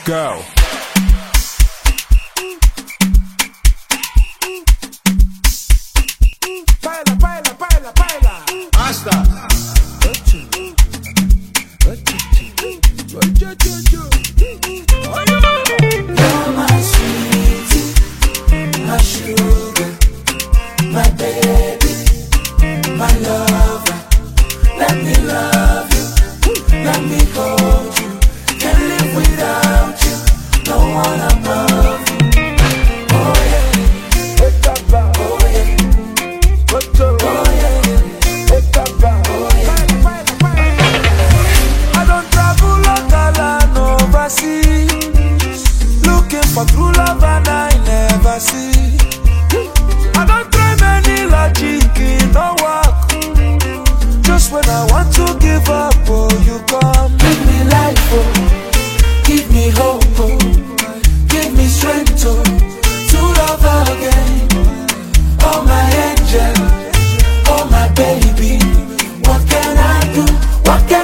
Go. Baila, baila, baila, baila. Basta. You're my sweetie, my sugar, my baby, my lover. Let me love you, let me hold you. Can't live without you, no one above you. Oh yeah, oh yeah, oh yeah, oh yeah. I don't travel local and overseas, looking for true love and I never see. I don't try many logic, it no work. Just when I want to give up, oh, you come. Give me life, oh, give me hope, oh, give me strength, oh, to love again. Oh my angel, oh my baby, what can I do? What can